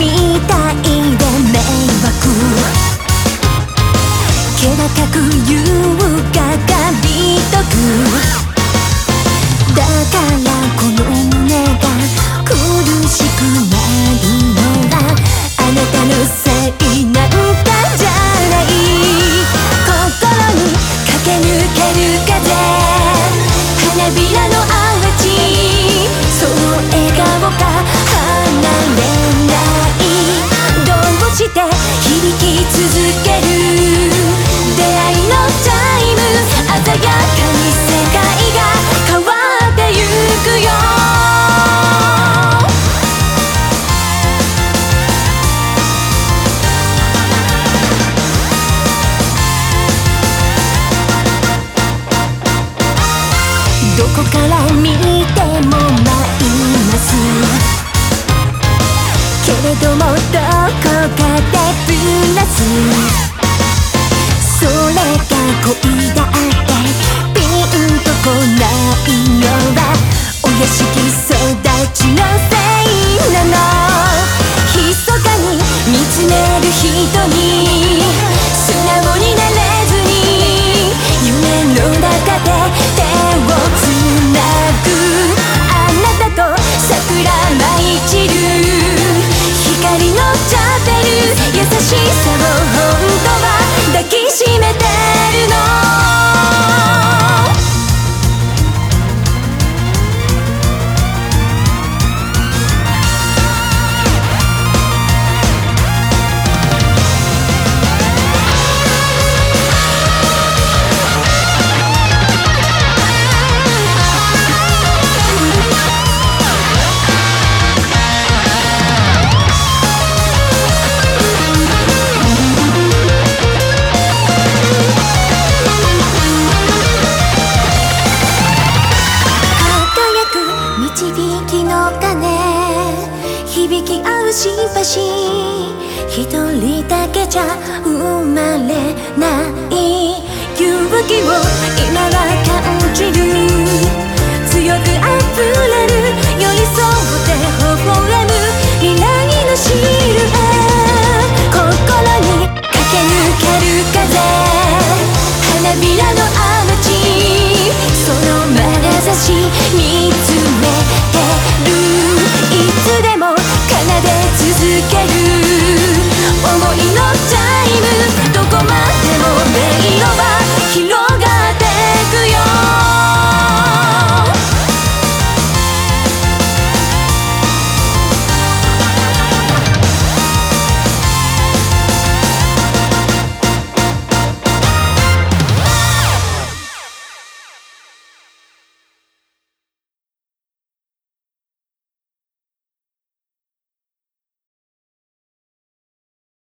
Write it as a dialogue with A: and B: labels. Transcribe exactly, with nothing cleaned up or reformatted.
A: みたいで迷惑気高く優雅が美徳だからこの胸が苦しくなるのはあなたのせいなんかじゃない心に駆け抜ける風花びらの淡地その笑顔が離れないどうして響き続ける出会いのタイム鮮やかに世界が変わってゆくよどこから見てもマイナスけれどもどこかでプラスそれが恋だってピンとこないのはお屋敷育ちのせいなの密かに見つめる人に素直になれずに夢の中で手をつなぐあなたと桜舞い散る光のチャペル優しさを本当は抱きしめてるの響き合うしばし一人だけじゃ生まれない勇気を今は感じる